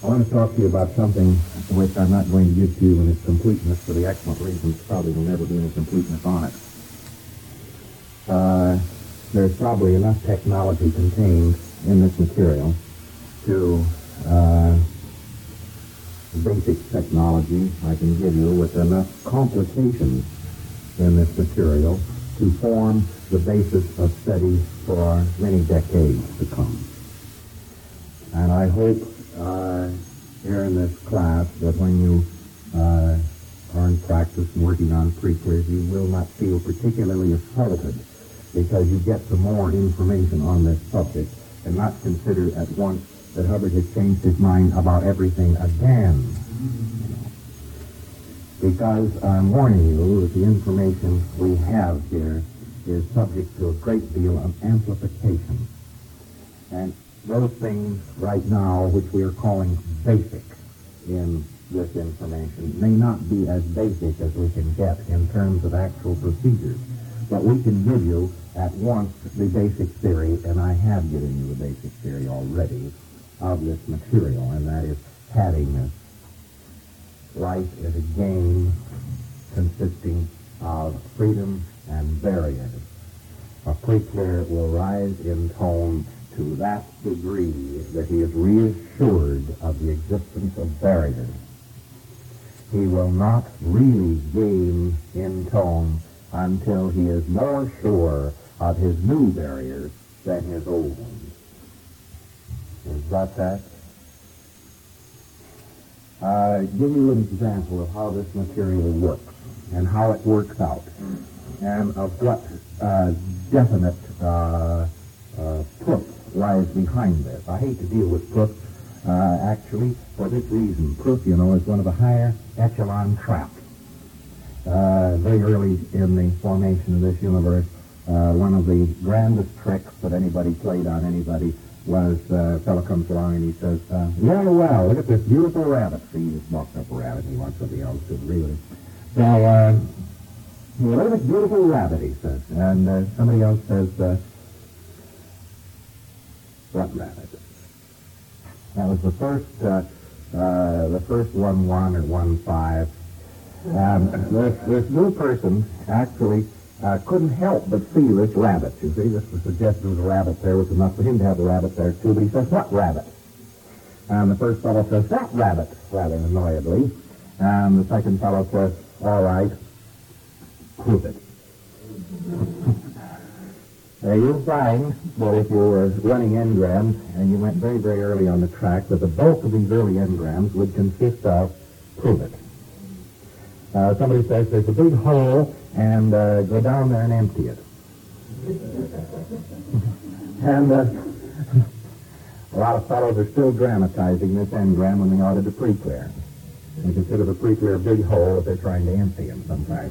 I want to talk to you about something which I'm not going to give to you in its completeness for the excellent reasons probably will never be any completeness on it. There's probably enough technology contained in this material to basic technology I can give you with enough complications in this material to form the basis of study for many decades to come. And I hope here in this class that when you are in practice and working on pre-clears, you will not feel particularly assaulted because you get some more information on this subject and not consider at once that Hubbard has changed his mind about everything again. Because I'm warning you that the information we have here is subject to a great deal of amplification. And those things right now, which we are calling basic in this information, may not be as basic as we can get in terms of actual procedures. But we can give you at once the basic theory, and I have given you the basic theory already of this material, and that is paddingness. Life is a game consisting of freedom and barriers. A pre-clear will rise in tone to that degree that he is reassured of the existence of barriers. He will not really gain in tone until he is more sure of his new barriers than his old ones. Is that? Give you an example of how this material works and how it works out, and of what definite proof lies behind this. I hate to deal with proof, actually, for this reason. Proof, you know, is one of the higher echelon traps. Very early in the formation of this universe, one of the grandest tricks that anybody played on anybody was a fellow comes along and he says, well, look at this beautiful rabbit. See, he just walked up a rabbit and he wants somebody else to agree with him. So, look at this beautiful rabbit, he says. And somebody else says, what rabbit? That was the first 1-1 or 1-5. This new person actually couldn't help but see this rabbit. You see, this was suggested there was a rabbit there. Was enough for him to have a rabbit there, too. But he says, what rabbit? And the first fellow says, that rabbit, rather annoyedly. And the second fellow says, all right, prove it. You'll find that if you were running engrams and you went very, very early on the track, that the bulk of these early engrams would consist of prove it. Somebody says there's a big hole and go down there and empty it. And a lot of fellows are still dramatizing this engram when they ought to pre-clear. They consider the pre-clear a big hole if they're trying to empty him sometimes.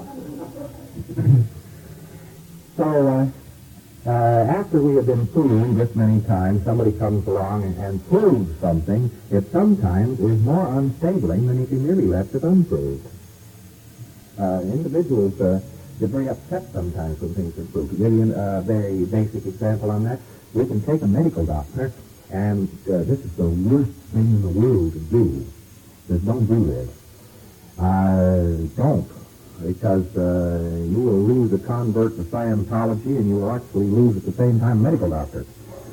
So, after we have been proving this many times, somebody comes along and proves something, it sometimes is more unstabling than if he merely left it unproved. Individuals get very upset sometimes when things are proved. To give you a very basic example on that, we can take a medical doctor, and this is the worst thing in the world to do. Just don't do this. Don't. Because you will lose a convert to Scientology, and you will actually lose at the same time a medical doctor.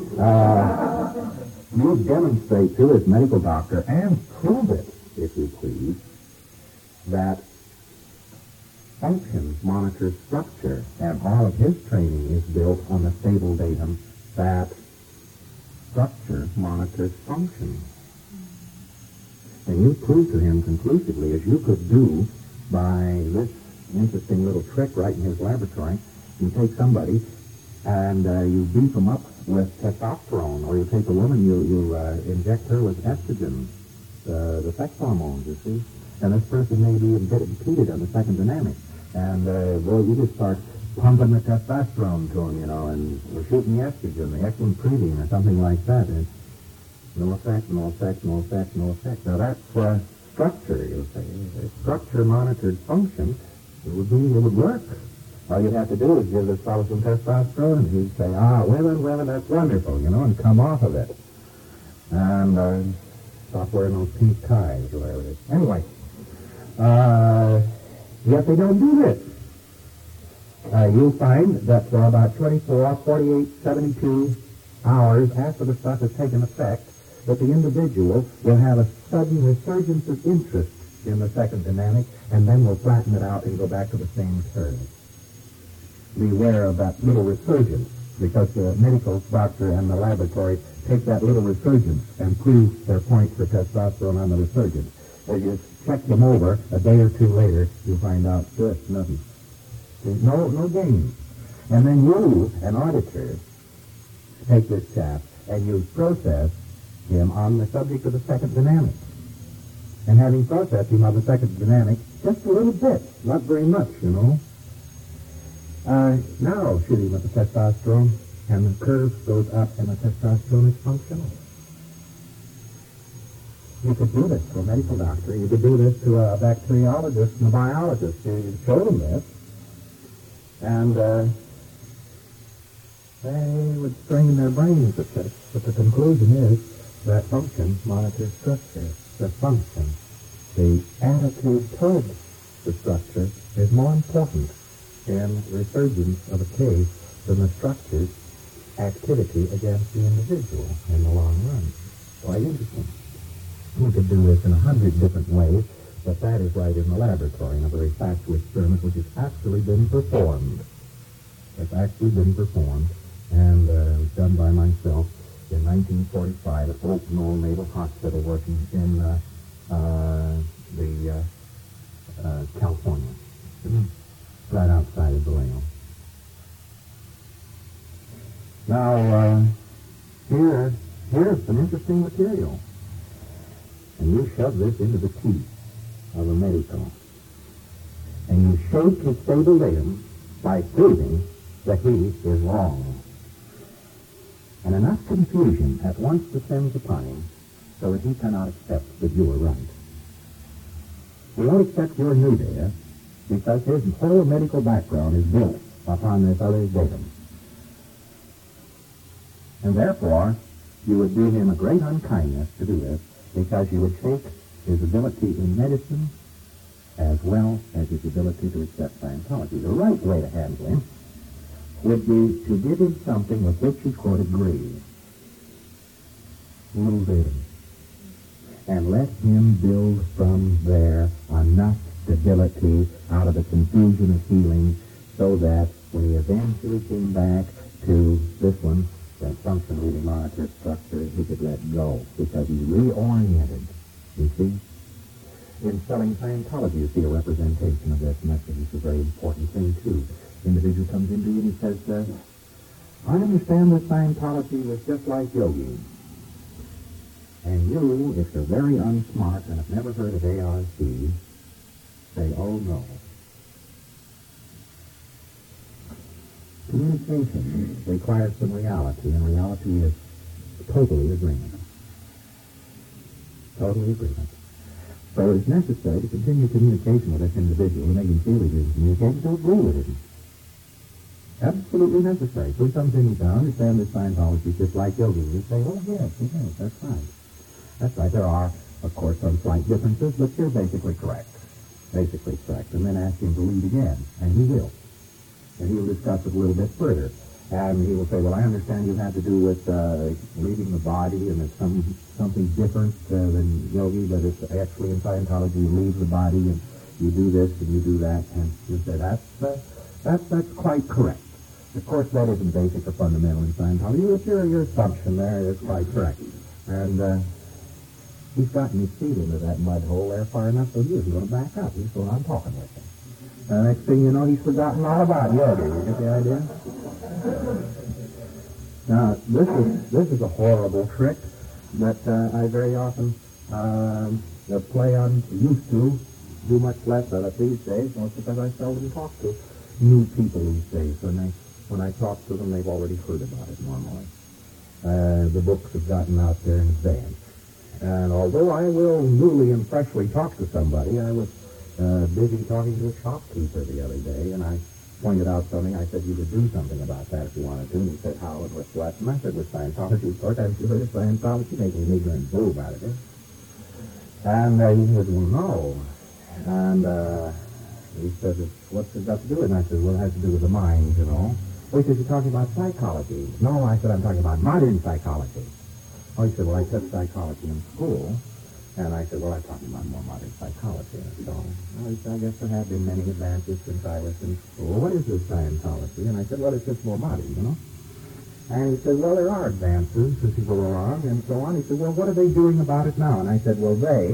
You demonstrate to this medical doctor, and prove it, if you please, that function monitors structure, and all of his training is built on the stable datum that structure monitors function. And you prove to him conclusively, as you could do by this interesting little trick right in his laboratory. You take somebody and you beef them up with testosterone, or you take a woman, you inject her with estrogen, the sex hormones, you see. And this person may be a bit impeded on the second dynamic. And, you just start pumping the testosterone to him, you know, and we're shooting the estrogen, the ectoprovine, or something like that. And no effect, no effect, no effect, no effect. Now that's structure, you'll say. Structure-monitored function, it would work. All you'd have to do is give this fellow some testosterone, and he'd say, women, that's wonderful, you know, and come off of it. And stop wearing those pink ties or whatever it is. Anyway, yet they don't do this. You'll find that for about 24, 48, 72 hours after the stuff has taken effect, that the individual will have a sudden resurgence of interest in the second dynamic, and then will flatten it out and go back to the same curve. Beware of that little resurgence, because the medical doctor and the laboratory take that little resurgence and prove their point for testosterone on the resurgence. As you check them over a day or two later, you find out just nothing. No gain. And then you, an auditor, take this chap and you process him on the subject of the second dynamic. And having processed him on the second dynamic, just a little bit, not very much, you know. Now shoot him with the testosterone, and the curve goes up and the testosterone is functional. You could do this to a medical doctor. You could do this to a bacteriologist and a biologist. You show them this, and they would strain their brains at this. But the conclusion is that function monitors structure. The function, the attitude toward the structure, is more important in resurgence of a case than the structure's activity against the individual in the long run. Quite interesting. We could do this in 100 different ways, but that is right in the laboratory in a very factual experiment which has actually been performed. It's actually been performed, and it was done by myself in 1945 at Oak Knoll Naval Hospital, working in California, right outside of Vallejo. Now, here's some interesting material. And you shove this into the teeth of a medico. And you shake his stable limb by proving that he is wrong. And enough confusion at once descends upon him so that he cannot accept that you are right. He won't accept your new data because his whole medical background is built upon this other datum. And therefore, you would do him a great unkindness to do this, because you would shake his ability in medicine as well as his ability to accept Scientology. The right way to handle him would be to give him something with which he could agree. A little datum. And let him build from there enough stability out of the confusion of healing so that when he eventually came back to this one, that function really monitor structure, he could let go because he reoriented, you see. In selling Scientology, you see a representation of this, and that's a very important thing, too. The individual comes into you and he says, I understand that Scientology was just like yogi. And you, if you're very unsmart and have never heard of ARC, say, oh no. Communication requires some reality, and reality is totally agreement. Totally agreement. So it's necessary to continue communication with this individual and make him feel he is communicating to agree with him. Absolutely necessary. So he comes in and says, I understand that Scientology is just like yoga. You say, oh yes, that's right. That's right. There are, of course, some slight differences, but you're basically correct. Basically correct. And then ask him to lead again, and he will. And he will discuss it a little bit further. And he will say, well, I understand you have to do with leaving the body, and it's something different than yogi, but it's actually in Scientology you leave the body, and you do this and you do that. And you say, that's quite correct. Of course, that isn't basic or fundamental in Scientology, but your assumption there is quite correct. And he's gotten his feet into that mud hole there far enough so he isn't going to back up. He's going on talking with him. Next thing you know, he's forgotten all about yoga. You get the idea? Now, this is a horrible trick that I very often play on, used to do much less of it these days, most because I seldom talk to new people these days. When I talk to them, they've already heard about it normally. The books have gotten out there in advance. And although I will newly and freshly talk to somebody, I was busy talking to a shopkeeper the other day, and I pointed out something. I said, you could do something about that if you wanted to. And he said, how and with what? And I said, with Scientology. Of course, I've heard of Scientology, making an ignorant fool out of it. And he said, well, no. And he said, what's it got to do with it? And I said, well, it has to do with the mind, you know. Oh, he said, you're talking about psychology. No, I said, I'm talking about modern psychology. Oh, he said, well, I took psychology in school. And I said, well, I'm talking about more modern psychology. And so, well, he said, I guess there have been many advances since I was in school. What is this Scientology? And I said, well, it's just more modern, you know. And he said, well, there are advances as you go along and so on. He said, well, what are they doing about it now? And I said, well, they...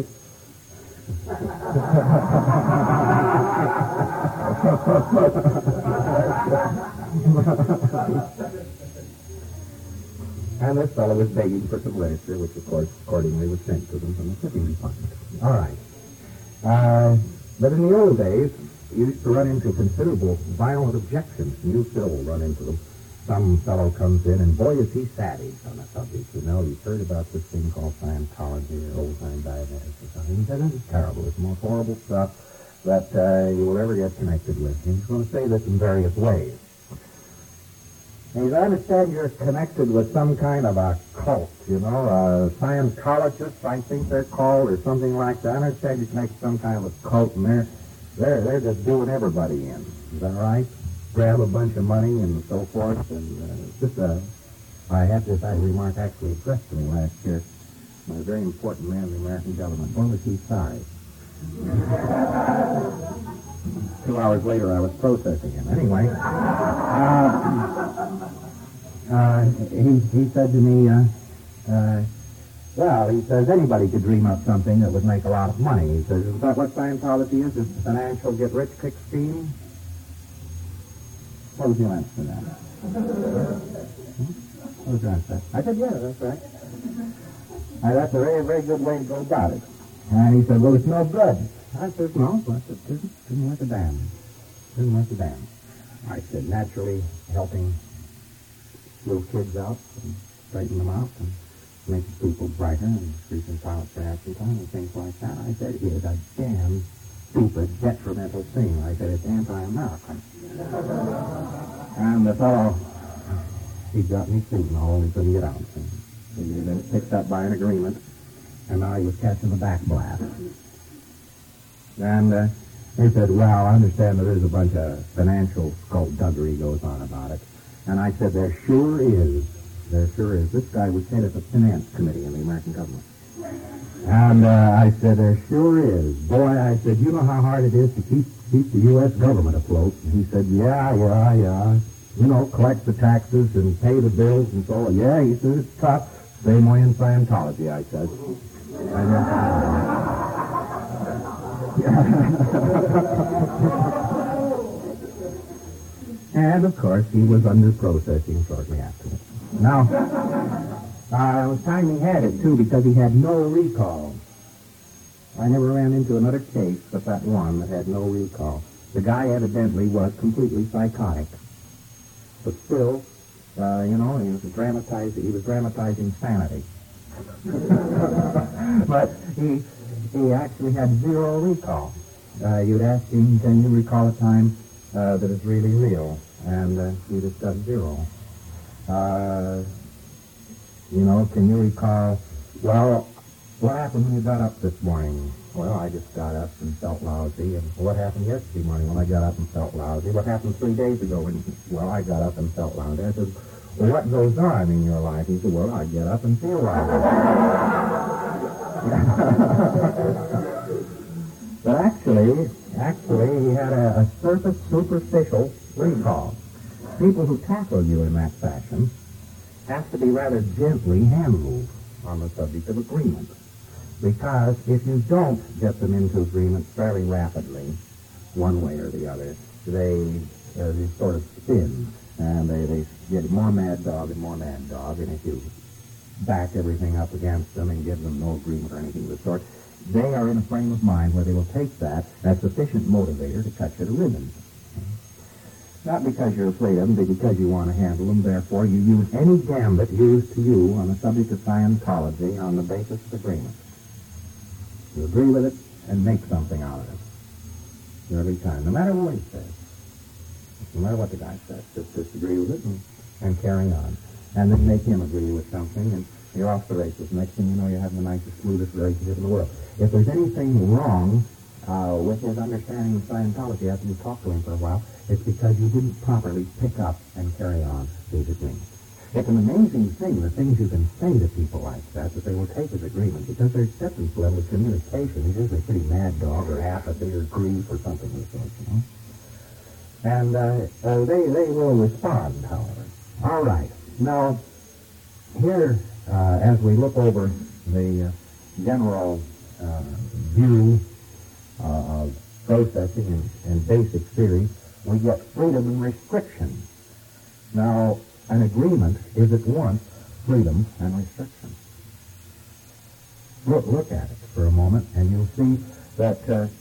And this fellow was begging for some literature, which, of course, accordingly was sent to them from the shipping department. All right. But in the old days, you used to run into considerable violent objections, and you still run into them. Some fellow comes in, and boy, is he savage on the subject. You know, he's heard about this thing called Scientology or old-time dianetics or something. He said, this is terrible. It's the most horrible stuff that you will ever get connected with. And he's going to say this in various ways. And I understand you're connected with some kind of a cult, you know, Scientologists, I think they're called, or something like that. I understand you're connected to some kind of a cult, and they're just doing everybody in. Is that right? Grab a bunch of money and so forth, and I had this remark actually addressed to me last year by a very important man in the American government. Boy, was he sorry. 2 hours later, I was processing him. Anyway, he said to me, well, he says, anybody could dream up something that would make a lot of money. He says, is that what Scientology is? It's a financial get-rich-quick scheme? What was your answer to that? What was your answer? I said, yeah, that's right. That's a very, very good way to go about it. And he said, well, it's no good. I said, no, but it isn't worth a damn. It isn't worth a damn. I said, naturally, helping little kids out and straighten them out and making people brighter and increasing violence for action time and things like that. I said, it is a damn stupid, detrimental thing. I said, it's anti-American. And the fellow, he got me suit and all, he couldn't get out. He then picked up by an agreement, and now he was catching the back blast. And he said, well, I understand that there's a bunch of financial skullduggery goes on about it. And I said, there sure is. There sure is. This guy was head of the finance committee in the American government. And I said, there sure is. Boy, I said, you know how hard it is to keep the U.S. government afloat? And he said, yeah. You know, collect the taxes and pay the bills and so on. Yeah, he said, it's tough. Same way in Scientology, I said. And, of course, he was under processing shortly afterwards. Now, it was time he had it, too, because he had no recall. I never ran into another case but that one that had no recall. The guy evidently was completely psychotic. But still, you know, he was dramatizing sanity. But he actually had zero recall. You'd ask him, can you recall a time that is really real? And he just got zero. You know, can you recall, well, what happened when you got up this morning? Well, I just got up and felt lousy. And what happened yesterday morning when I got up and felt lousy? What happened 3 days ago when, well, I got up and felt lousy? I said, well, what goes on in your life? He said, well, I get up and feel lousy. But actually, he had a superficial recall. People who tackle you in that fashion have to be rather gently handled on the subject of agreement. Because if you don't get them into agreement fairly rapidly, one way or the other, they sort of spin, and they get more mad dog and more mad dog, and if you back everything up against them and give them no agreement or anything of the sort, they are in a frame of mind where they will take that as sufficient motivator to cut you to ribbons. Not because you're afraid of them, but because you want to handle them. Therefore, you use any gambit used to you on the subject of Scientology on the basis of agreement. You agree with it and make something out of it. Every time. No matter what he says. No matter what the guy says. Just disagree with it and carry on. And then make him agree with something. And You're off the races. Next thing you know, you're having the nicest, smoothest relationship in the world. If there's anything wrong with his understanding of Scientology after you talk to him for a while, it's because you didn't properly pick up and carry on these agreements. It's an amazing thing, the things you can say to people like that they will take as agreement, because their acceptance level of communication is usually pretty mad dog or apathy or grief or something of the sort, you know. And they will respond, however. All right. Now, here, as we look over the general view of processing and basic theory, we get freedom and restriction. Now, an agreement is at once freedom and restriction. Look at it for a moment, and you'll see that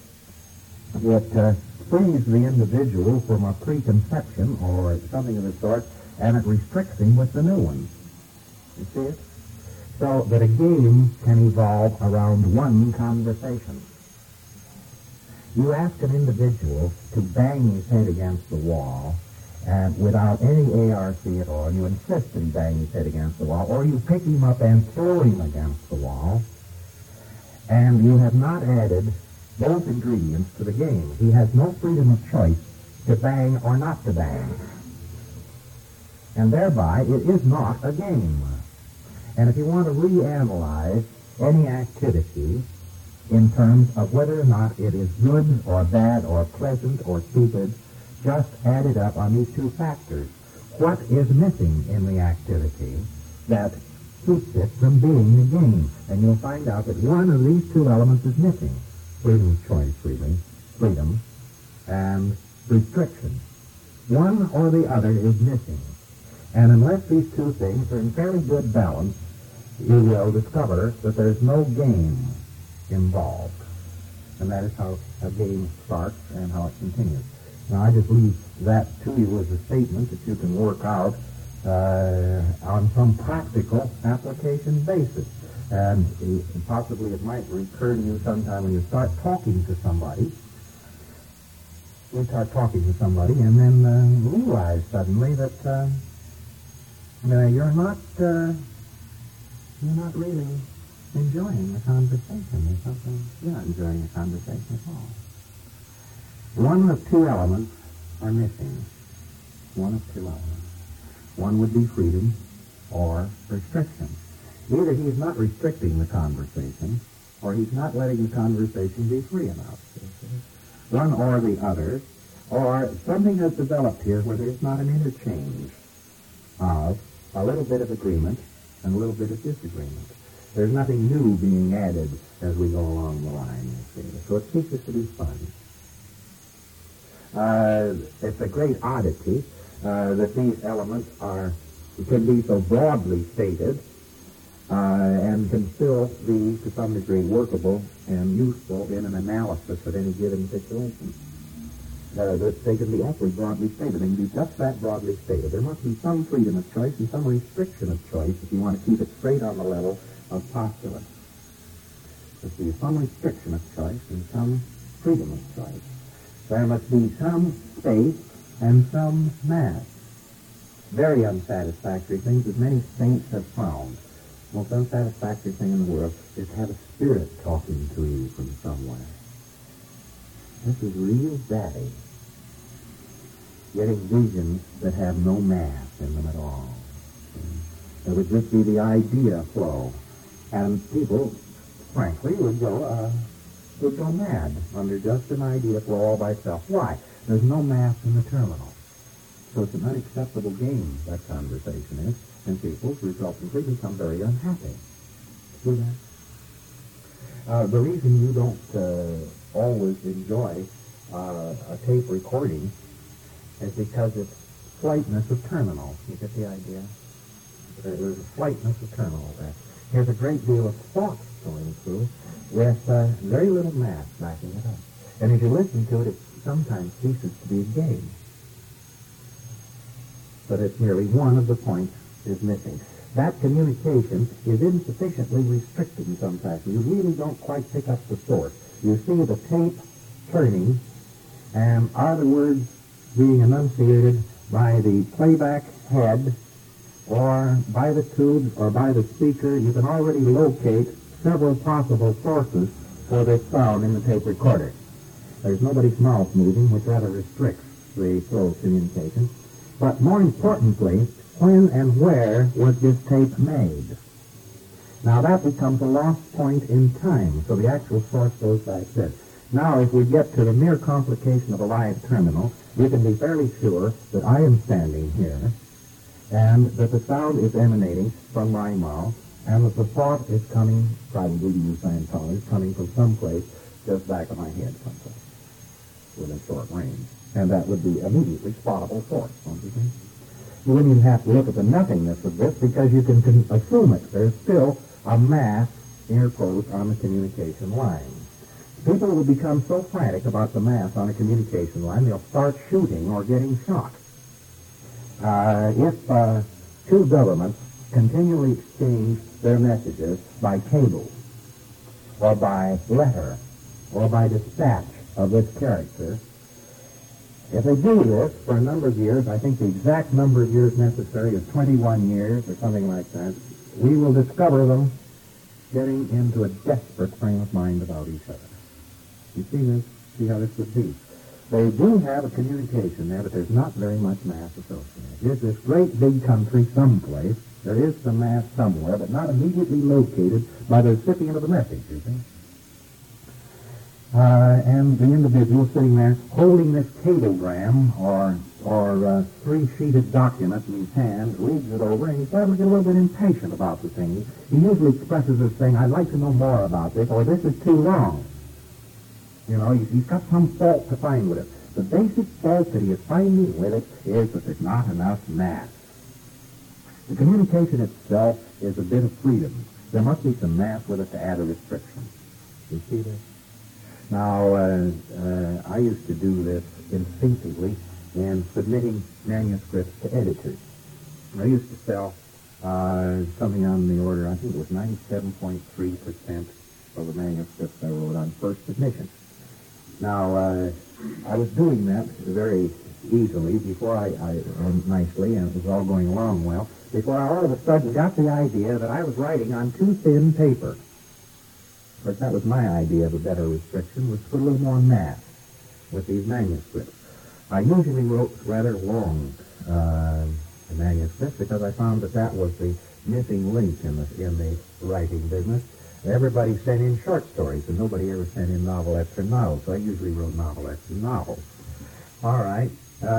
it frees the individual from a preconception or something of the sort, and it restricts him with the new one. You see it? So that a game can evolve around one conversation. You ask an individual to bang his head against the wall, and without any ARC at all, you insist that he bang his head against the wall, or you pick him up and throw him against the wall, and you have not added both ingredients to the game. He has no freedom of choice to bang or not to bang. And thereby, it is not a game. And if you want to reanalyze any activity in terms of whether or not it is good or bad or pleasant or stupid, just add it up on these two factors. What is missing in the activity that keeps it from being a game? And you'll find out that one of these two elements is missing. Freedom of choice, freedom, and restriction. One or the other is missing. And unless these two things are in fairly good balance, you will discover that there's no game involved. And that is how a game starts and how it continues. Now, I just leave that to you as a statement that you can work out on some practical application basis. And possibly it might recur to you sometime when you start talking to somebody. You start talking to somebody and then realize suddenly that you're not really enjoying the conversation. There's something, you're not enjoying the conversation at all. One of two elements are missing. One of two elements. One would be freedom or restriction. Either he's not restricting the conversation, or he's not letting the conversation be free enough. One or the other, or something has developed here where there's not an interchange of a little bit of agreement and a little bit of disagreement. There's nothing new being added as we go along the line, you see. So it ceases to be fun. It's a great oddity that these elements can be so broadly stated and can still be, to some degree, workable and useful in an analysis of any given situation. That they can be awfully broadly stated. They can be just that broadly stated. There must be some freedom of choice and some restriction of choice if you want to keep it straight on the level of postulate. There must be some restriction of choice and some freedom of choice. There must be some space and some mass. Very unsatisfactory things that many saints have found. The most unsatisfactory thing in the world is to have a spirit talking to you from somewhere. This is real daddy. Getting visions that have no mass in them at all. It would just be the idea flow. And people, frankly, would go mad under just an idea flow all by itself. Why? There's no mass in the terminal. So it's an unacceptable game, that conversation is, and people resultantly become very unhappy. See that? The reason you don't always enjoy a tape recording is because it's flightness of terminal. You get the idea? There's a flightness of terminal there. There's a great deal of thought going through with very little mass backing it up. And if you listen to it, it sometimes ceases to be a game. But it's merely one of the points is missing. That communication is insufficiently restricted in some fashion. You really don't quite pick up the source. You see the tape turning, and are the words being enunciated by the playback head or by the tube or by the speaker, you can already locate several possible sources for this sound in the tape recorder. There's nobody's mouth moving, which rather restricts the flow of communication. But more importantly, when and where was this tape made? Now that becomes a lost point in time, so the actual source goes back there. Now if we get to the mere complication of a live terminal, we can be fairly sure that I am standing here, and that the sound is emanating from my mouth, and that the thought is coming, probably to use Scientology, coming from someplace just back of my head someplace, within short range. And that would be immediately spottable source, don't you think? You wouldn't even have to look at the nothingness of this because you can assume it. There's still a mass interposed on the communication line. People will become so frantic about the mass on a communication line, they'll start shooting or getting shot. If two governments continually exchange their messages by cable, or by letter, or by dispatch of this character, if they do this for a number of years, I think the exact number of years necessary is 21 years or something like that, we will discover them getting into a desperate frame of mind about each other. You see this? See how this would be? They do have a communication there, but there's not very much mass associated. Here's this great big country someplace. There is some mass somewhere, but not immediately located by the recipient of the message, you see. And the individual sitting there holding this cablegram or three-sheeted document in his hand, reads it over, and he's starting to get a little bit impatient about the thing. He usually expresses this thing, I'd like to know more about this, or this is too long. You know, he's got some fault to find with it. The basic fault that he is finding with it is that there's not enough mass. The communication itself is a bit of freedom. There must be some mass with it to add a restriction. You see this? Now, I used to do this instinctively in submitting manuscripts to editors. I used to sell something on the order, I think it was 97.3% of the manuscripts I wrote on first submission. Now, I was doing that very easily before nicely, and it was all going along well, before I all of a sudden got the idea that I was writing on too thin paper. Of course, that was my idea of a better restriction, was to put a little more mass with these manuscripts. I usually wrote rather long manuscripts because I found that was the missing link in the writing business. Everybody sent in short stories, and nobody ever sent in novelettes or novels, so I usually wrote novelettes and novels. All right.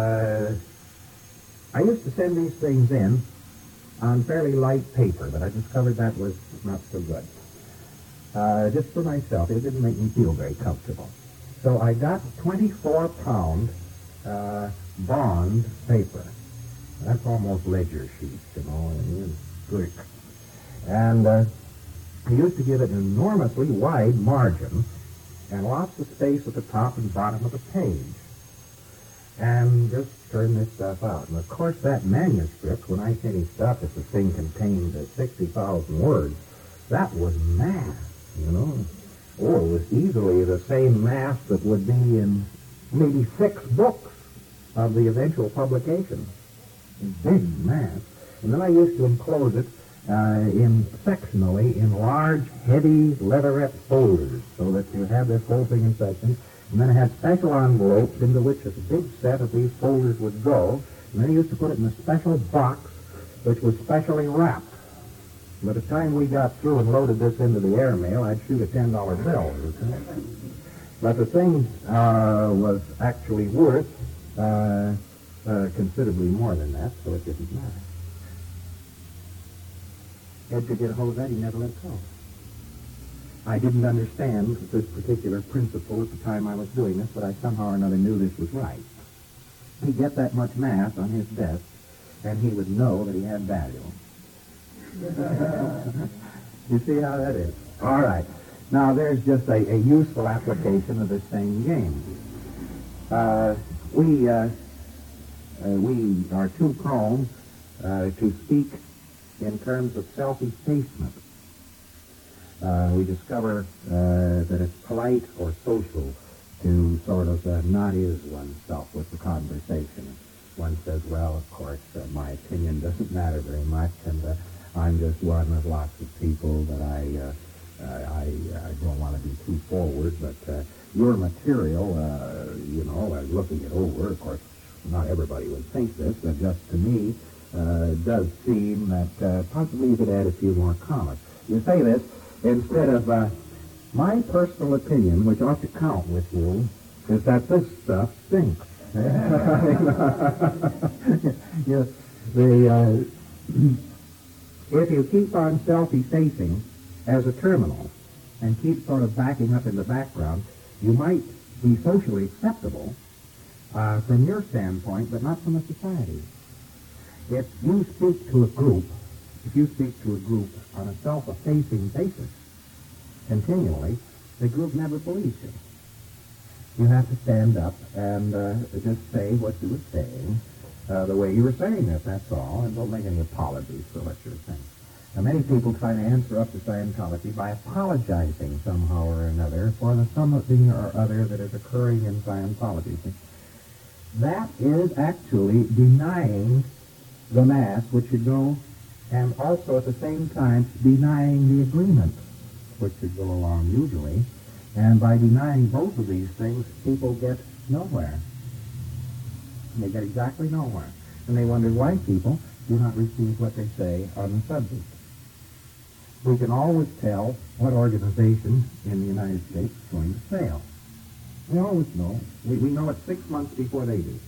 I used to send these things in on fairly light paper, but I discovered that was not so good. Just for myself, it didn't make me feel very comfortable. So I got 24-pound bond paper. That's almost ledger sheets, you know, and good. And I used to give it an enormously wide margin and lots of space at the top and bottom of the page. And just turn this stuff out. And of course that manuscript, when I finished up, if the thing contained 60,000 words, that was mass, you know. Oh, it was easily the same mass that would be in maybe 6 books of the eventual publication. Big mass. And then I used to enclose it sectionally in large, heavy leatherette folders so that you had this whole thing in sections. And then I had special envelopes into which a big set of these folders would go. And then I used to put it in a special box which was specially wrapped. By the time we got through and loaded this into the airmail, I'd shoot a $10 bill. But the thing was actually worth considerably more than that, so it didn't matter. Edgar get a hold of that, he never let go. I didn't understand this particular principle at the time I was doing this, but I somehow or another knew this was right. He'd get that much mass on his desk, and he would know that he had value. You see how that is? All right. Now, there's just a useful application of this same game. We are too prone to speak in terms of self-effacement. We discover that it's polite or social to sort of not is oneself with the conversation. one says, well, of course, my opinion doesn't matter very much, and I'm just one of lots of people that I don't want to be too forward, but your material, looking it over, of course, not everybody would think this, but just to me, does seem that possibly you could add a few more comments. You say this instead of my personal opinion, which ought to count with you, is that this stuff stinks. If you keep on self-effacing as a terminal and keep sort of backing up in the background, you might be socially acceptable from your standpoint, but not from a society. If you speak to a group on a self-effacing basis continually, the group never believes you. You have to stand up and just say what you were saying, the way you were saying it, that's all, and don't make any apologies for what you're saying. Now, many people try to answer up to Scientology by apologizing somehow or another for the something or other that is occurring in Scientology. That is actually denying the Mass, which should go, and also at the same time denying the agreement, which should go along usually. And by denying both of these things, people get nowhere. They get exactly nowhere. And they wonder why people do not receive what they say on the subject. We can always tell what organization in the United States is going to fail. We always know. We know it 6 months before they do.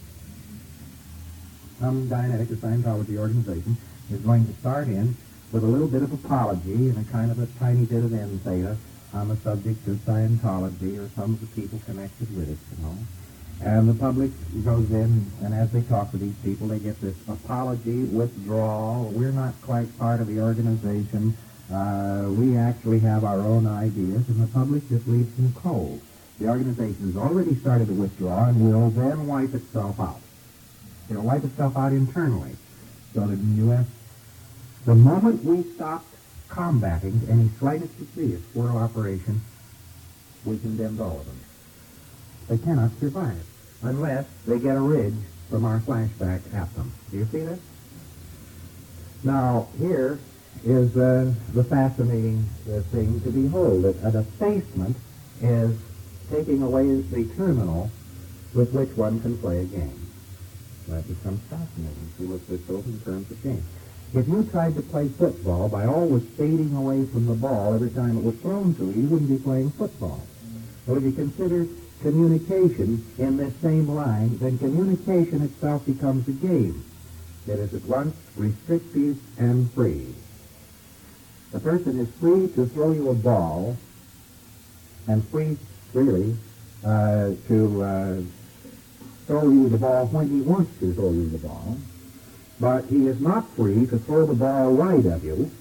Some Dianetic or Scientology organization is going to start in with a little bit of apology and a kind of a tiny bit of insight on the subject of Scientology or some of the people connected with it, And the public goes in, and as they talk to these people, they get this apology, withdrawal. We're not quite part of the organization. We actually have our own ideas, and the public just leaves them cold. The organization has already started to withdraw and will then wipe itself out. It'll wipe itself out internally. So that in the U.S., the moment we stop combating any slightest degree of squirrel operation, we condemned all of them. They cannot survive unless they get a ridge from our flashback at them. Do you see that? Now, here is the fascinating thing to behold. An effacement is taking away the terminal with which one can play a game. That becomes fascinating. See what this goes in terms of game. If you tried to play football by always fading away from the ball every time it was thrown to you, you wouldn't be playing football. But if you consider communication in this same line, then communication itself becomes a game. It is at once restrictive and free. The person is free to throw you a ball and free, really, to throw you the ball when he wants to throw you the ball. But he is not free to throw the ball right at you.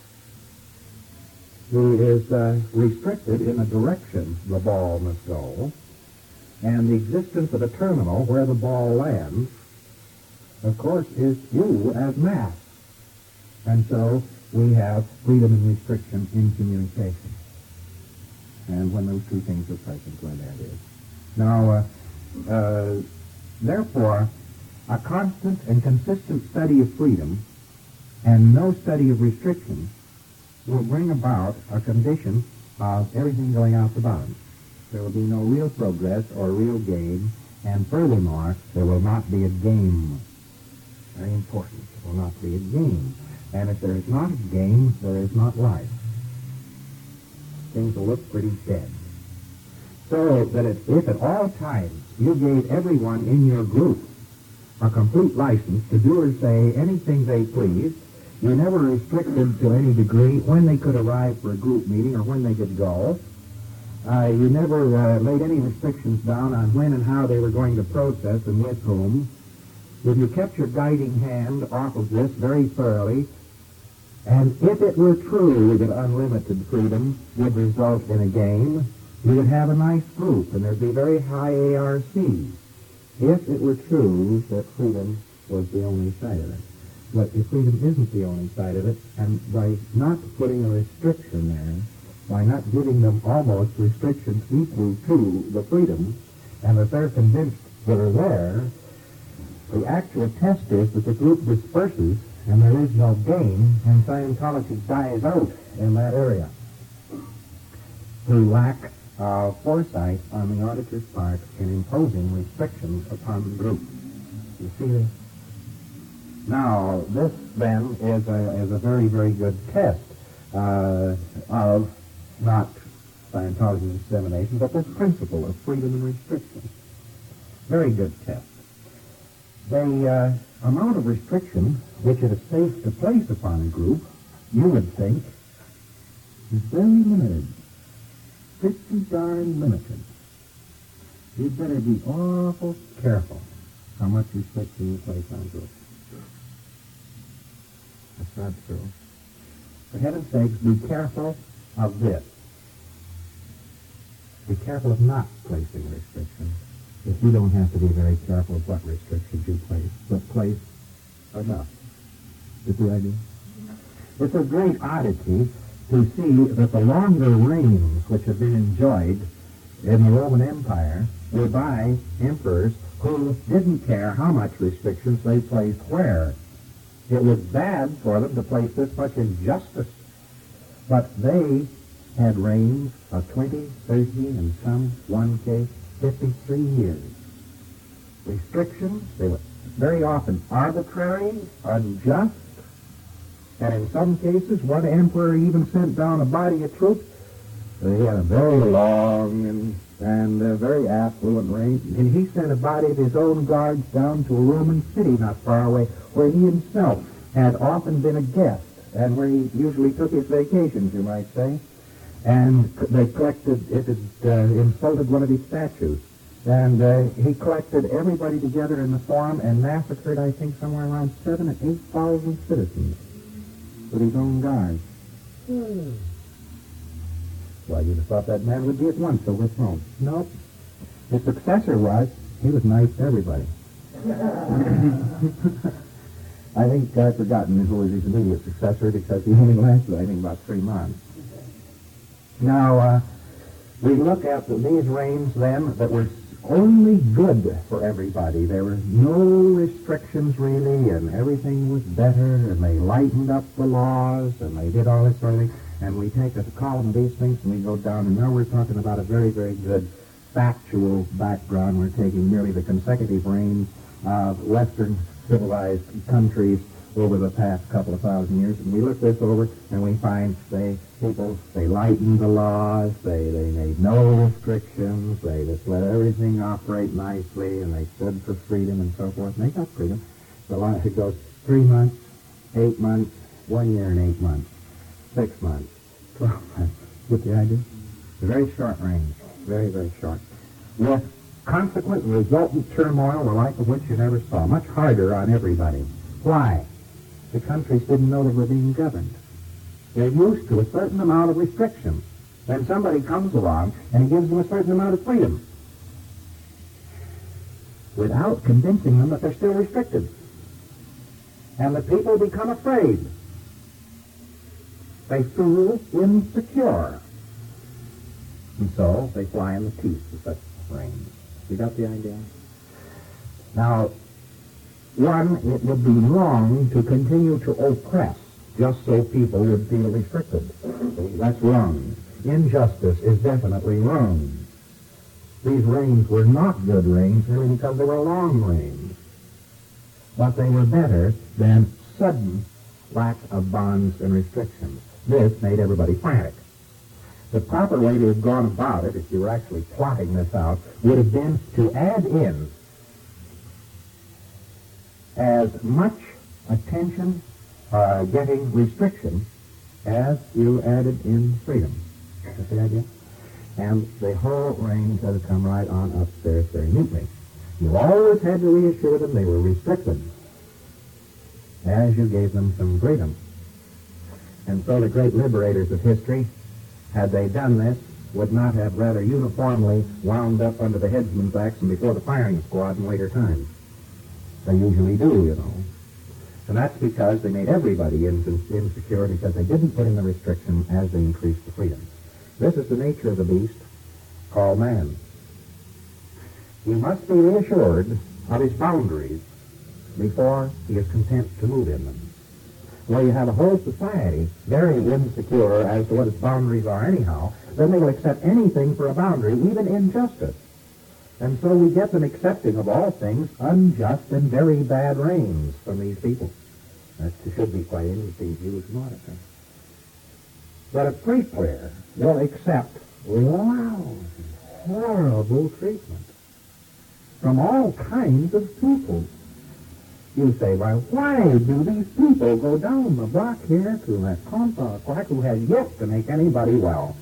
He is restricted in the direction the ball must go. And the existence of a terminal where the ball lands, of course, is you as mass. And so we have freedom and restriction in communication. And when those two things are present, where that is. Now, therefore, a constant and consistent study of freedom and no study of restriction will bring about a condition of everything going out the bottom. There will be no real progress or real gain, and furthermore, there will not be a game. Very important. There will not be a game. And if there is not a game, there is not life. Things will look pretty dead. So that if at all times you gave everyone in your group a complete license to do or say anything they pleased, you never restricted to any degree when they could arrive for a group meeting or when they could go. You never laid any restrictions down on when and how they were going to process and with whom. If you kept your guiding hand off of this very thoroughly, and if it were true that unlimited freedom would result in a game, you would have a nice group, and there'd be very high ARC. If it were true that freedom was the only side of it. But if freedom isn't the only side of it, and by not putting a restriction there, by not giving them almost restrictions equal to the freedom, and that they're convinced that are there, The actual test is that the group disperses and there is no gain, and Scientology dies out in that area through lack of foresight on the auditor's part in imposing restrictions upon the group. You see this? Now, this then is a very, very good test of not Scientology dissemination, but this principle of freedom and restriction. Very good test. The amount of restriction which it is safe to place upon a group, you would think, is very limited. Pretty darn limited. You'd better be awful careful how much restriction you place on groups. That's not true. For heaven's sakes, be careful of this. Be careful of not placing restrictions. If you don't have to be very careful of what restrictions you place, but place enough. Is the idea? It's a great oddity to see that the longer reigns which have been enjoyed in the Roman Empire were by emperors who didn't care how much restrictions they placed where. It was bad for them to place this much injustice, but they had reigns of 20, 30, and some, one case, 53 years. Restrictions, they were very often arbitrary, unjust, and in some cases, one emperor even sent down a body of troops. He had a very long and very affluent reign, and he sent a body of his own guards down to a Roman city not far away, where he himself had often been a guest, and where he usually took his vacations, you might say. And they collected, it had insulted one of his statues. And he collected everybody together in the forum and massacred, I think, somewhere around 7,000 or 8,000 citizens with his own guards. Well, you'd have thought that man would be at once overthrown. Nope. His successor he was nice to everybody. I think I've forgotten who was his immediate successor because he only lasted, I think, about 3 months. Now, we look at these reigns then that were only good for everybody. There were no restrictions really, and everything was better, and they lightened up the laws, and they did all this sort of thing. And we take a column of these things and we go down, and now we're talking about a very, very good factual background. We're taking merely the consecutive reigns of Western civilized countries over the past couple of thousand years, and we look this over and we find they lightened the laws, they made no restrictions, they just let everything operate nicely, and they stood for freedom and so forth, and they got freedom. It goes 3 months, 8 months, 1 year and 8 months, 6 months, 12 months. Get the idea? A very short range, very, very short. With consequent and resultant turmoil, the like of which you never saw, much harder on everybody. Why? The countries didn't know they were being governed. They're used to a certain amount of restriction. Then somebody comes along and he gives them a certain amount of freedom without convincing them that they're still restricted. And the people become afraid. They feel insecure. And so they fly in the teeth of such reigns. You got the idea? Now, it would be wrong to continue to oppress just so people would feel restricted. That's wrong. Injustice is definitely wrong. These reigns were not good reigns merely because they were long reigns. But they were better than sudden lack of bonds and restrictions. This made everybody frantic. The proper way to have gone about it, if you were actually plotting this out, would have been to add in as much attention getting restriction as you added in freedom. That's the idea? And the whole range has come right on upstairs very neatly. You always had to reassure them they were restricted as you gave them some freedom. And so the great liberators of history, had they done this, would not have rather uniformly wound up under the headsman's axe and before the firing squad in later times. They usually do, you know. And that's because they made everybody insecure because they didn't put in the restriction as they increased the freedom. This is the nature of the beast called man. He must be reassured of his boundaries before he is content to move in them. Well, you have a whole society very insecure as to what its boundaries are anyhow, then they will accept anything for a boundary, even injustice. And so we get them accepting of all things unjust and very bad reigns from these people. That should be quite interesting to you as an auditor. But a pre-clear will accept lousy, horrible treatment from all kinds of people. You say, well, why do these people go down the block here to that quack who has yet to make anybody well?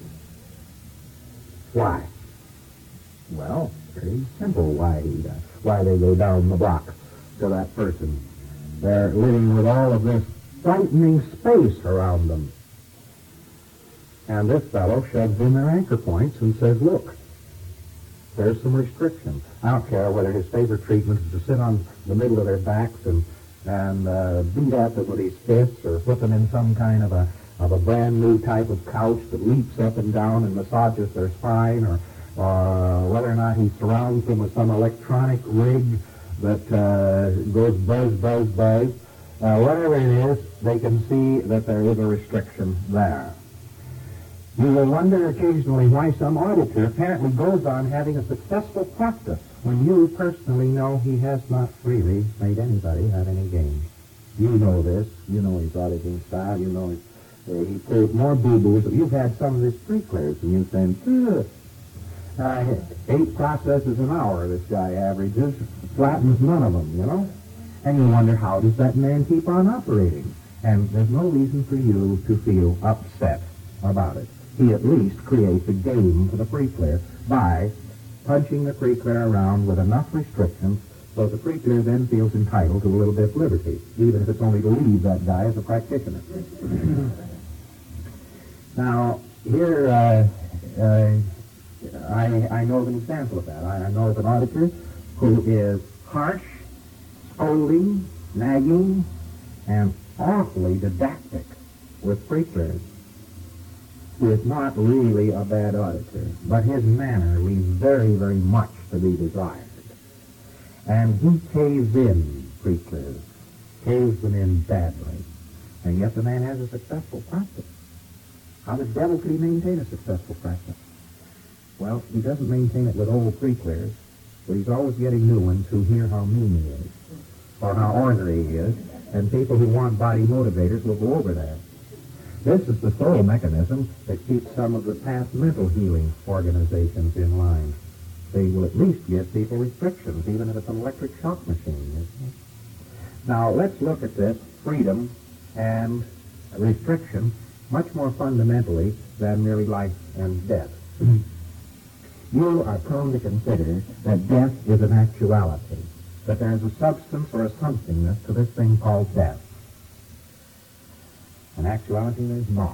Why? Well, pretty simple why they go down the block to that person. They're living with all of this frightening space around them. And this fellow shoves in their anchor points and says, look, there's some restrictions. I don't care whether his favorite treatment is to sit on the middle of their backs and beat at them with his fists, or put them in some kind of a brand new type of couch that leaps up and down and massages their spine, or whether or not he surrounds them with some electronic rig that goes buzz, buzz, buzz. Whatever it is, they can see that there is a restriction there. You will wonder occasionally why some auditor apparently goes on having a successful practice when you personally know he has not really made anybody have any gain. You know this. You know his auditing style. You know he pulls more boo-boos. You've had some of his pre-clears, and you think, 8 processes an hour this guy averages, flattens none of them, you know? And you wonder, how does that man keep on operating? And there's no reason for you to feel upset about it. He at least creates a game for the pre-clear by punching the pre-clear around with enough restrictions so the pre-clear then feels entitled to a little bit of liberty, even if it's only to leave that guy as a practitioner. Now, here I know of an example of that. I know of an auditor who is harsh, scolding, nagging, and awfully didactic with pre-clears. He is not really a bad auditor, but his manner leaves very, very much to be desired. And he caves in pre-clears, caves them in badly, and yet the man has a successful practice. How the devil could he maintain a successful practice? Well, he doesn't maintain it with old pre-clears, but he's always getting new ones who hear how mean he is, or how ornery he is, and people who want body motivators will go over that. This is the sole mechanism that keeps some of the past mental healing organizations in line. They will at least give people restrictions, even if it's an electric shock machine. Now, let's look at this freedom and restriction much more fundamentally than merely life and death. You are prone to consider that death is an actuality, that there's a substance or a somethingness to this thing called death. In actuality, there's not.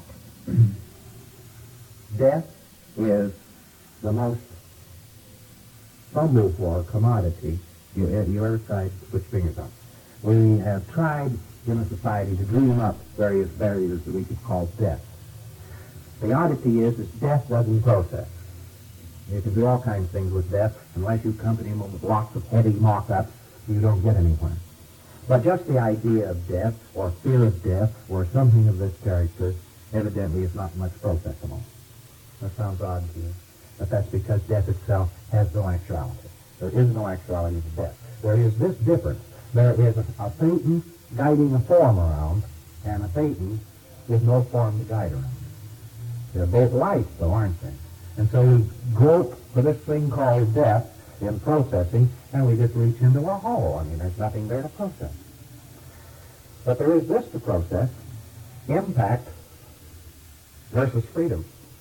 Death is the most fumbled for commodity you ever tried to put fingers on. We have tried in a society to dream up various barriers that we could call death. The oddity is that death doesn't process. You can do all kinds of things with death. Unless you accompany them with lots of heavy mock-ups, you don't get anywhere. But just the idea of death, or fear of death, or something of this character, evidently is not much processable. That sounds odd to you. But that's because death itself has no actuality. There is no actuality to death. There is this difference. There is a Satan guiding a form around, and a Satan with no form to guide around. They're both life, though, aren't they? And so we grope for this thing called death in processing, and we just reach into a hole. I mean, there's nothing there to process. But there is this to process: impact versus freedom.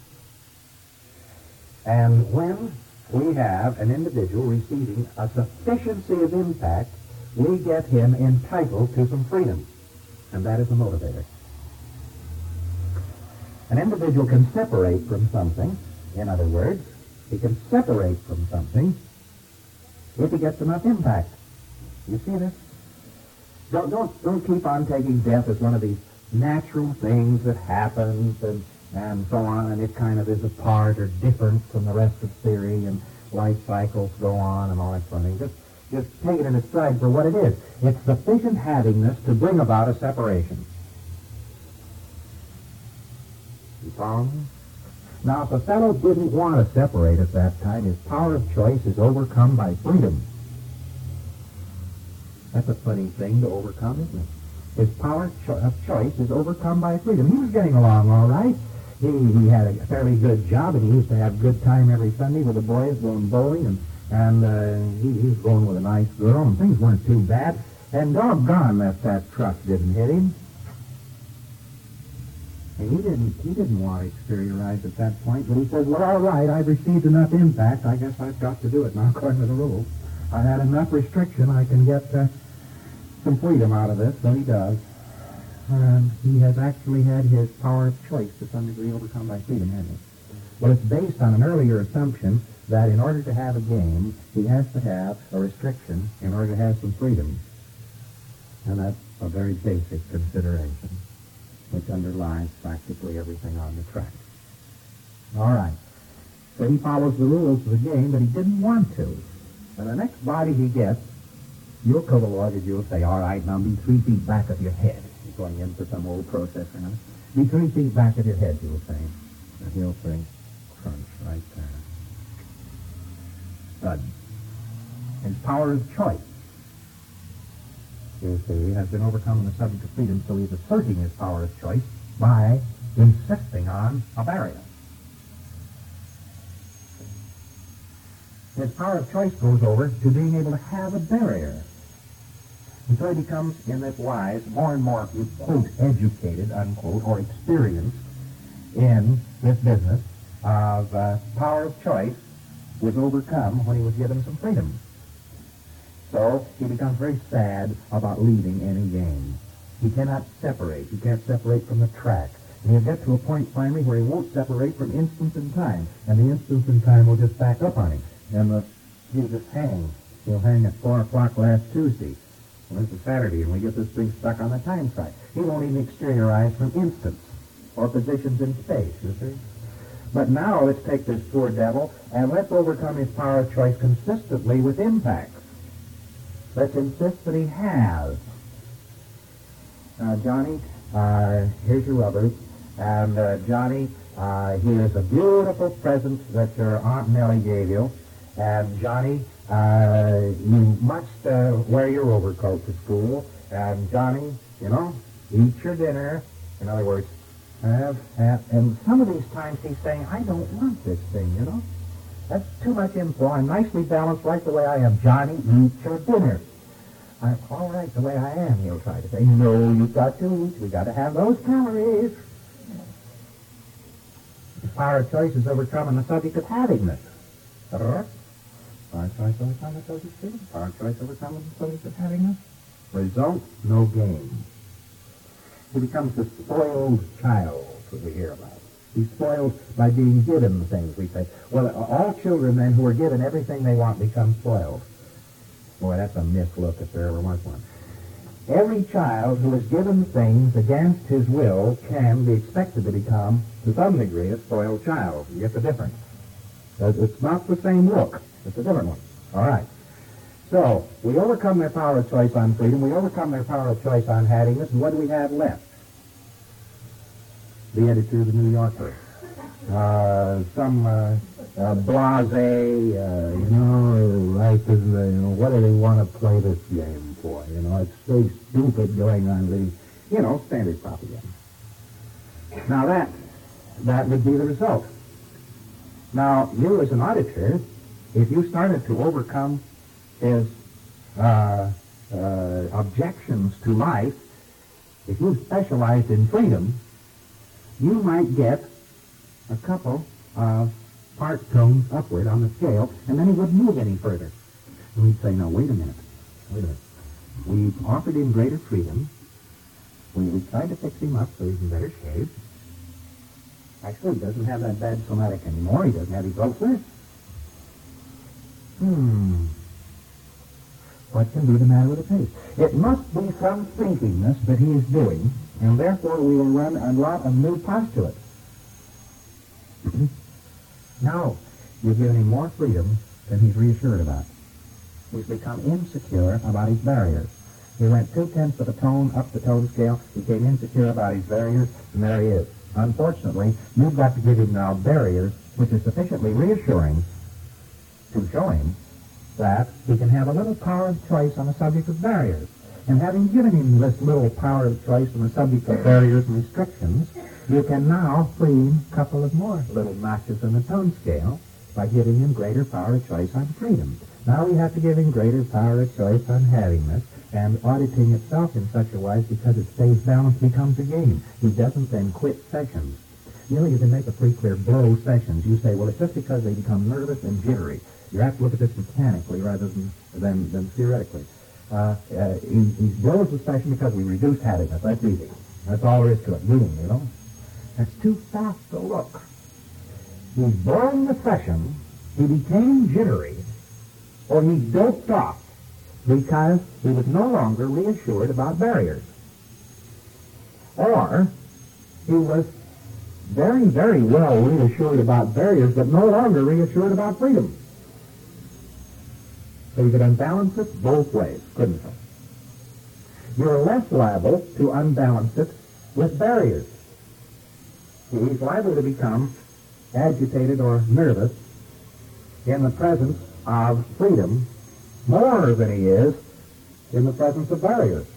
And when we have an individual receiving a sufficiency of impact, we get him entitled to some freedom. And that is a motivator. An individual can separate from something. In other words, he can separate from something if he gets enough impact. You see this? Don't keep on taking death as one of these natural things that happens and so on, and it kind of is apart or different from the rest of theory, and life cycles go on and all that sort of thing. just take it in its stride for what it is. It's sufficient havingness to bring about a separation. You follow me? Now, if a fellow didn't want to separate at that time, his power of choice is overcome by freedom. That's a funny thing to overcome, isn't it? His power of choice is overcome by freedom. He was getting along all right. He had a fairly good job, and he used to have a good time every Sunday with the boys going bowling, and he was going with a nice girl, and things weren't too bad. And doggone that truck didn't hit him. And he didn't want to exteriorize at that point, but he said, well, all right, I've received enough impact. I guess I've got to do it now, according to the rules. I had enough restriction. I can get some freedom out of this, so he does. He has actually had his power of choice to some degree overcome by freedom, hasn't he? Well, it's based on an earlier assumption that in order to have a game, he has to have a restriction in order to have some freedom. And that's a very basic consideration, which underlies practically everything on the track. All right. So he follows the rules of the game, but he didn't want to. And the next body he gets, you'll come along and you'll say, all right, now be 3 feet back of your head. He's going in for some old processor. Huh? Be 3 feet back of your head, you'll say. And he'll say, crunch right there. Thud. His power of choice, you see, has been overcome in the subject of freedom, so he's asserting his power of choice by insisting on a barrier. His power of choice goes over to being able to have a barrier. And so he becomes, in this wise, more and more, quote, educated, unquote, or experienced in this business of power of choice was overcome when he was given some freedom. So he becomes very sad about leaving any game. He cannot separate. He can't separate from the track. And he'll get to a point finally where he won't separate from instance in time. And the instance in time will just back up on him. And he'll just hang. He'll hang at 4 o'clock last Tuesday. Well, this is Saturday, and we get this thing stuck on the time track. He won't even exteriorize from instance or positions in space, you see. But now let's take this poor devil and let's overcome his power of choice consistently with impacts. Let's insist that he has. Now, Johnny, here's your rubbers. And, Johnny, here's a beautiful present that your Aunt Nellie gave you. And, Johnny, you must wear your overcoat to school. And, Johnny, you know, eat your dinner. In other words, and some of these times he's saying, I don't want this thing, you know. That's too much info. I'm nicely balanced right the way I am. Johnny, eat your dinner. I'm all right the way I am, he'll try to say. No, you've got to eat. We've got to have those calories. The power of choice is overcome on the subject of havingness. Power of choice overcome the subject of freedom. Power of choice overcome the subject of havingness. Result, no game. He becomes the spoiled child that we hear about. He's spoiled by being given the things, we say. Well, all children then who are given everything they want become spoiled. Boy, that's a mislook if there ever was one. Every child who is given things against his will can be expected to become, to some degree, a spoiled child. You get the difference. It's not the same look. It's a different one. All right. So, we overcome their power of choice on freedom. We overcome their power of choice on havingness. And what do we have left? The editor of the New Yorker. Some blasé, life is, what do they want to play this game for? It's so stupid going on the, standard propaganda. Now that would be the result. Now, you as an auditor, if you started to overcome his objections to life, if you specialized in freedom, you might get a couple of part tones upward on the scale, and then he wouldn't move any further. And we'd say, no, wait a minute. We've offered him greater freedom. We tried to fix him up so he's in better shape. Actually, he doesn't have that bad somatic anymore. He doesn't have his ulcers. What can be the matter with the pace? It must be some thinkingness that he is doing, and therefore we will run a lot of new postulates. Now, you've given him more freedom than he's reassured about. he's become insecure about his barriers. He went 2/10 of a tone up the tone scale, became insecure about his barriers, and there he is. Unfortunately, you've got to give him now barriers which are sufficiently reassuring to show him that he can have a little power of choice on the subject of barriers. And having given him this little power of choice on the subject of barriers and restrictions, you can now free him a couple of more little notches in the tone scale by giving him greater power of choice on freedom. Now we have to give him greater power of choice on havingness, and auditing itself in such a way because it stays balanced becomes a game. He doesn't then quit sessions. You know, you can make a pretty clear blow sessions. You say, well, it's just because they become nervous and jittery. You have to look at this mechanically rather than theoretically. He blows the session because we reduced havingness. That's easy. That's all there is to it. Meaning, you know. That's too fast to look. He's blown the session, he became jittery, or he doped off because he was no longer reassured about barriers. Or he was very, very well reassured about barriers, but no longer reassured about freedom. So you could unbalance it both ways, couldn't you? You're less liable to unbalance it with barriers. He's liable to become agitated or nervous in the presence of freedom more than he is in the presence of barriers.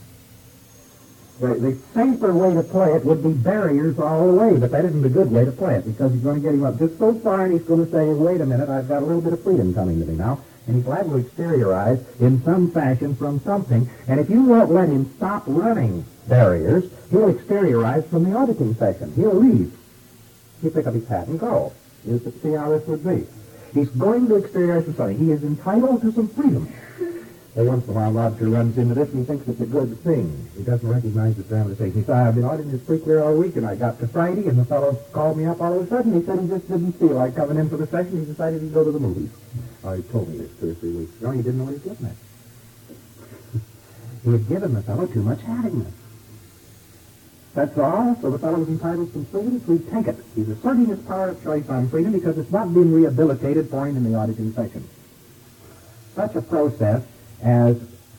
The safer way to play it would be barriers all the way, but that isn't a good way to play it because he's going to get him up just so far and he's going to say, wait a minute, I've got a little bit of freedom coming to me now. And he's liable to exteriorize in some fashion from something. And if you won't let him stop running barriers, he'll exteriorize from the auditing session. He'll leave. He'll pick up his hat and go. You see how this would be. He's going to exteriorize from something. He is entitled to some freedom. So once in a while, Lobster runs into this and he thinks it's a good thing. He doesn't recognize the dramatization. He said, I've been auditing this pretty clear all week, and I got to Friday, and the fellow called me up all of a sudden. He said he just didn't feel like coming in for the session. He decided he'd go to the movies. Oh, he told me this 2 or 3 weeks ago. He didn't know what he was getting at. He had given the fellow too much havingness. That's all. So the fellow was entitled to some freedom, so he'd take it. He's asserting his power of choice on freedom because it's not been rehabilitated for him in the auditing session. Such a process as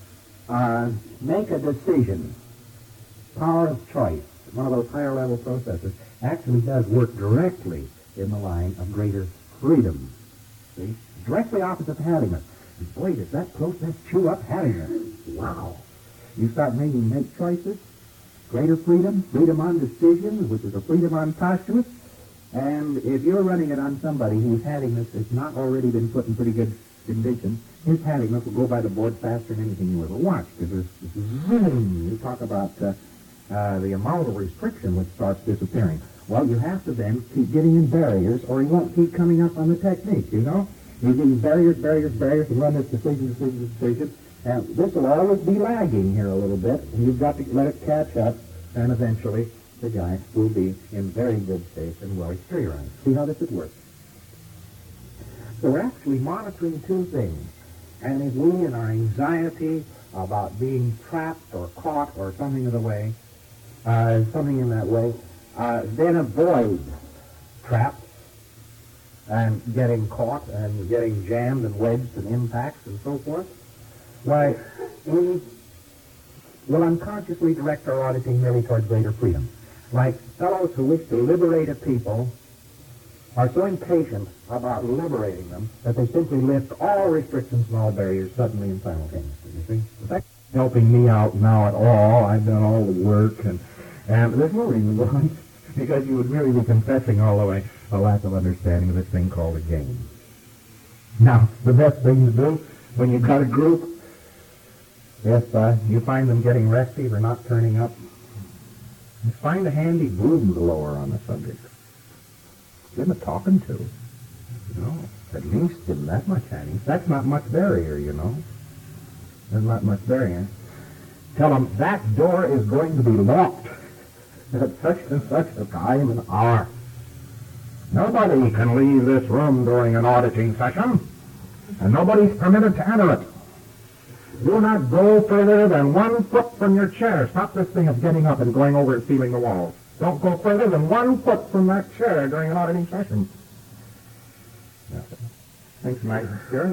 make a decision, power of choice, one of those higher level processes, actually does work directly in the line of greater freedom. See? Directly opposite to havingness. And boy, does that process chew up havingness. Wow. You start making make choices, greater freedom, freedom on decisions, which is a freedom on postulates, and if you're running it on somebody whose havingness has not already been put in pretty good condition, his havingness will go by the board faster than anything you ever watched. Because you talk about the amount of restriction which starts disappearing. Well, you have to then keep getting in barriers, or he won't keep coming up on the technique, you know? You give barriers, and run this decision, and this will always be lagging here a little bit, and you've got to let it catch up, and eventually the guy will be in very good shape and well exteriorized. See how this would work? So we're actually monitoring two things. And if we, in our anxiety about being trapped or caught or something in that way, then avoid traps and getting caught and getting jammed and wedged and impacts and so forth, why, we will unconsciously direct our auditing merely towards greater freedom. Like fellows who wish to liberate a people are so impatient about liberating them that they simply lift all restrictions and all barriers suddenly and simultaneously, you see? That's helping me out now at all. I've done all the work, and there's no reason why, because you would really be confessing all the way a lack of understanding of this thing called a game. Now, the best thing to do when you've got a group, if you find them getting resty or not turning up, is find a handy broom blower on the subject. Give them a talking to. You know, at least give them that much happiness. That's not much barrier, you know. There's not much barrier. Tell them that door is going to be locked at such and such a time and hour. Nobody can leave this room during an auditing session, and nobody's permitted to enter it. Do not go further than 1 foot from your chair. Stop this thing of getting up and going over and feeling the walls. Don't go further than 1 foot from that chair during an auditing session. Thanks, Mike. Sure.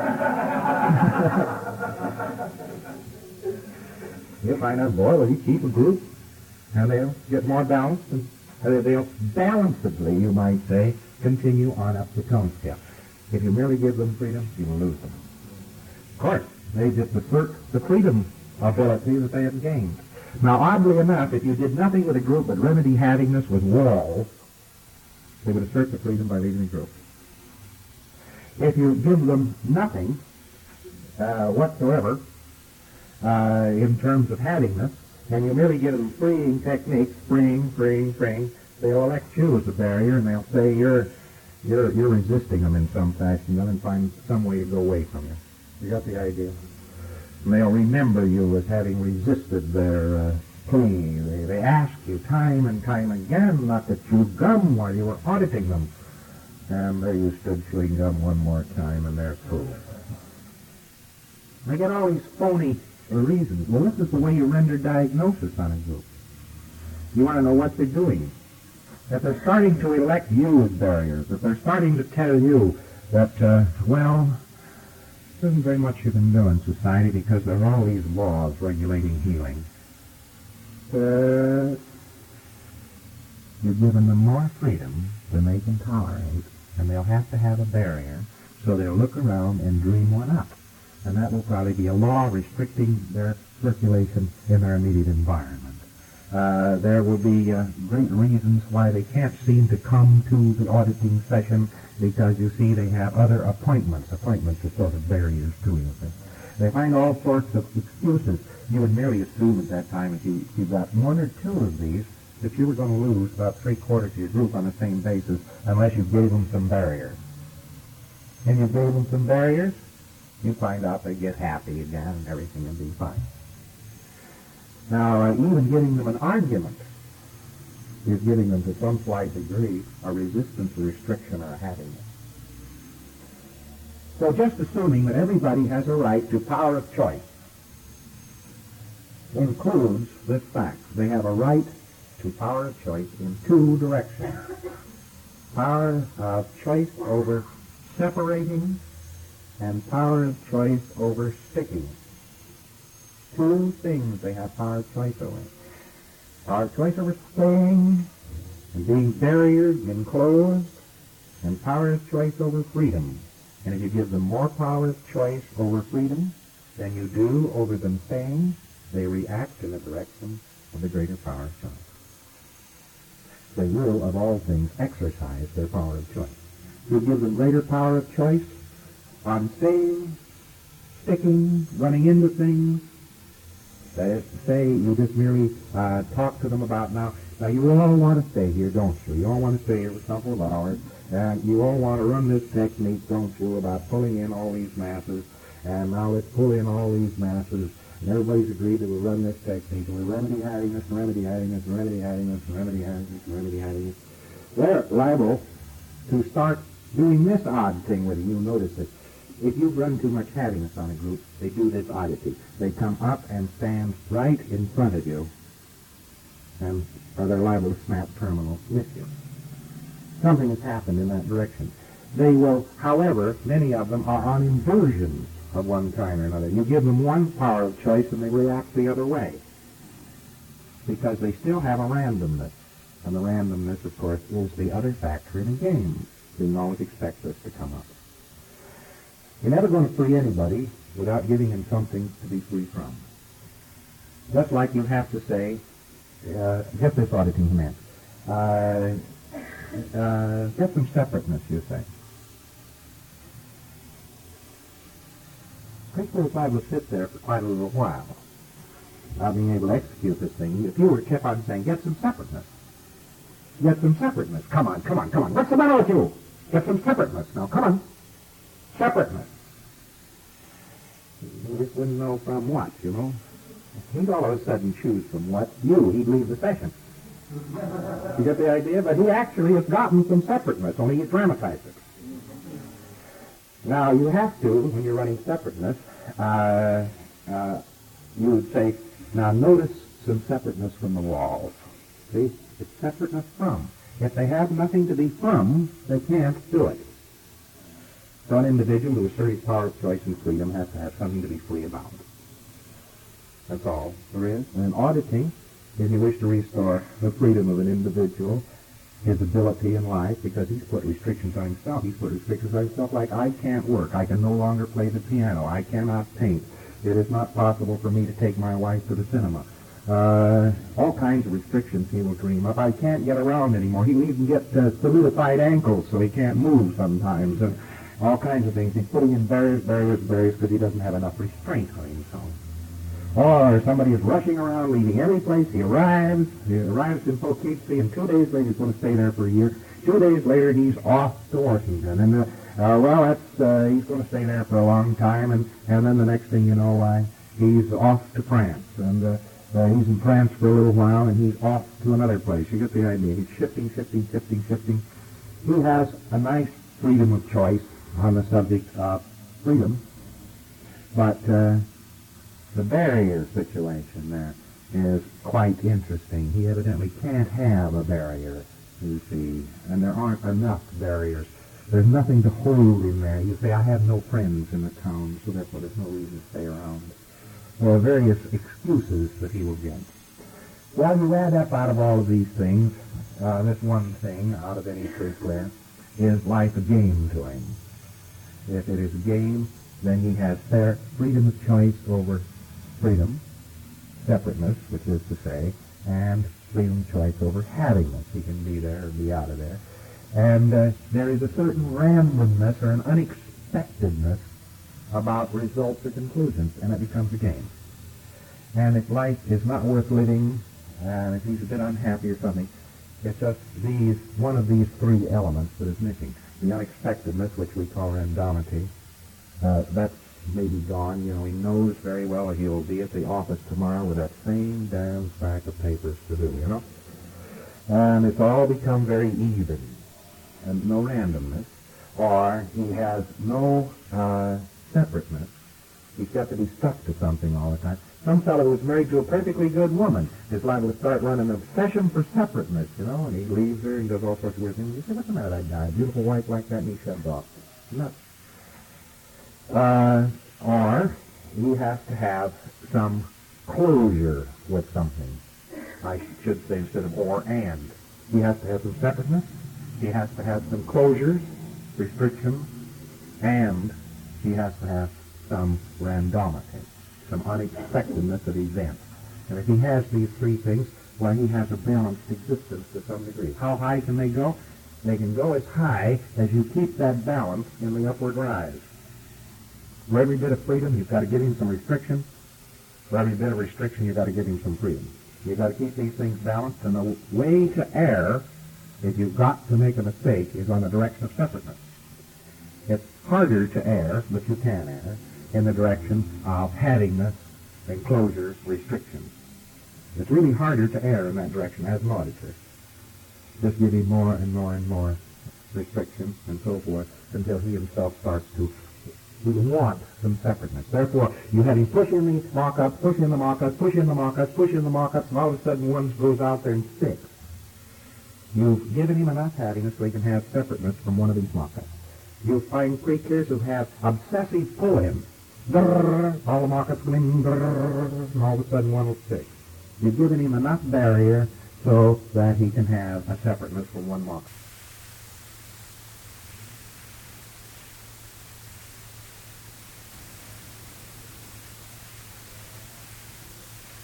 You'll find out, boy, will you keep a group? And they'll get more balanced, and they'll balancedly, you might say, continue on up the tone scale. If you merely give them freedom, you will lose them. Of course, they just assert the freedom ability that they have gained. Now, oddly enough, if you did nothing with a group but remedy havingness with walls, they would assert the freedom by leaving the group. If you give them nothing whatsoever in terms of havingness, and you merely give them freeing techniques, freeing, they'll elect you as a barrier, and they'll say you're resisting them in some fashion, and find some way to go away from you. You got the idea? And they'll remember you as having resisted their plea. They ask you time and time again not to chew gum while you were auditing them. And there you stood chewing gum one more time, and they're through. They get all these phony reasons. Well, this is the way you render diagnosis on a group. You want to know what they're doing. If they're starting to elect you as barriers, if they're starting to tell you that, well, there isn't very much you can do in society because there are all these laws regulating healing. You're giving them more freedom than they can tolerate, and they'll have to have a barrier, so they'll look around and dream one up. And that will probably be a law restricting their circulation in their immediate environment. There will be great reasons why they can't seem to come to the auditing session, because, you see, they have other appointments. Appointments are sort of barriers to you. They find all sorts of excuses. You would merely assume at that time, if you got one or two of these, that you were going to lose about three-quarters of your group on the same basis unless you gave them some barriers. And you gave them some barriers, you find out they get happy again and everything will be fine. Now, even giving them an argument is giving them to some slight degree a resistance, a restriction, or a happiness. So just assuming that everybody has a right to power of choice includes this fact. They have a right to power of choice in two directions. Power of choice over separating and power of choice over sticking. Two things they have power of choice over. Power of choice over staying and being barriered, enclosed, and power of choice over freedom. And if you give them more power of choice over freedom than you do over them staying, they react in the direction of the greater power of choice. They will, of all things, exercise their power of choice. You give them greater power of choice on staying, sticking, running into things. That is to say, you just merely talk to them about now you all want to stay here, don't you? You all want to stay here for a couple of hours, and you all want to run this technique, don't you, about pulling in all these masses, and now let's pull in all these masses, and everybody's agreed that we'll run this technique, and we'll remedy havingness, and remedy havingness, and remedy havingness, and remedy havingness, and remedy havingness. They're liable to start doing this odd thing with you. You'll notice that if you run too much havingness on a group, they do this oddity. They come up and stand right in front of you, and or they're liable to snap terminals with you. Something has happened in that direction. They will, however, many of them are on inversions of one kind or another. You give them one power of choice and they react the other way, because they still have a randomness. And the randomness, of course, is the other factor in a game. So you always expect this to come up. You're never going to free anybody without giving him something to be free from. Just like you have to say, get this auditing command. Get some separateness, you say. Principle if I will sit there for quite a little while, not being able to execute this thing, if you were kept on saying, get some separateness. Get some separateness. Come on. What's the matter with you? Get some separateness. Now, come on. Separateness. He just wouldn't know from what, you know. He'd all of a sudden choose from what? You. He'd leave the session. You get the idea? But he actually has gotten some separateness, only he dramatized it. Now, you have to, when you're running separateness, you would say, now notice some separateness from the walls. See? It's separateness from. If they have nothing to be from, they can't do it. So an individual who asserts his power of choice and freedom has to have something to be free about. That's all there is. And auditing, if you wish to restore the freedom of an individual, his ability in life, because he's put restrictions on himself. He's put restrictions on himself like, I can't work. I can no longer play the piano. I cannot paint. It is not possible for me to take my wife to the cinema. All kinds of restrictions he will dream up. I can't get around anymore. He will even get solidified ankles so he can't move sometimes. And all kinds of things. He's putting in barriers because he doesn't have enough restraint on himself. Or somebody is rushing around, leaving every place. He arrives in Poughkeepsie, and 2 days later he's going to stay there for a year. 2 days later he's off to Washington. And, he's going to stay there for a long time, and then the next thing you know, he's off to France. And he's in France for a little while, and he's off to another place. You get the idea. He's shifting. He has a nice freedom of choice on the subject of freedom, but the barrier situation there is quite interesting. He evidently can't have a barrier, you see, and there aren't enough barriers. There's nothing to hold him there. You say, I have no friends in the town, so therefore there's no reason to stay around. There are various excuses that he will get. Well, you add up out of all of these things, this one thing out of any truth there, is life a game to him. If it is a game, then he has freedom of choice over freedom, separateness, which is to say, and freedom of choice over havingness. He can be there or be out of there. And there is a certain randomness or an unexpectedness about results or conclusions, and it becomes a game. And if life is not worth living, and if he's a bit unhappy or something, it's just one of these three elements that is missing. The unexpectedness, which we call randomity, that's maybe gone. You know, he knows very well that he'll be at the office tomorrow with that same damn stack of papers to do, you know. And it's all become very even, and no randomness, or he has no separateness. He's got to be stuck to something all the time. Some fellow who's married to a perfectly good woman is liable to start running an obsession for separateness, you know, and he leaves her and does all sorts of weird things. You say, what's the matter with that guy? A beautiful wife like that, and he shoved off. Nuts. Or he has to have some closure with something. I should say instead of or and. He has to have some separateness. He has to have some closures, restrictions, and he has to have some randomity, some unexpectedness of events. And if he has these three things, well, he has a balanced existence to some degree. How high can they go? They can go as high as you keep that balance in the upward rise. For every bit of freedom, you've got to give him some restriction. For every bit of restriction, you've got to give him some freedom. You've got to keep these things balanced, and the way to err, if you've got to make a mistake, is on the direction of separateness. It's harder to err, but you can err, in the direction of havingness, enclosures, restrictions. It's really harder to err in that direction as an auditor. Just give him more and more and more restrictions and so forth until he himself starts to want some separateness. Therefore, you have him push in the mock-ups, push in the mock-ups, push in the mock-ups, push in the mock-ups, and all of a sudden one goes out there and sticks. You've given him enough happiness so he can have separateness from one of these mock-ups. You'll find creatures who have obsessive pull-in. All the mock-ups go in, and all of a sudden one will stick. You've given him enough barrier so that he can have a separateness from one mock-up.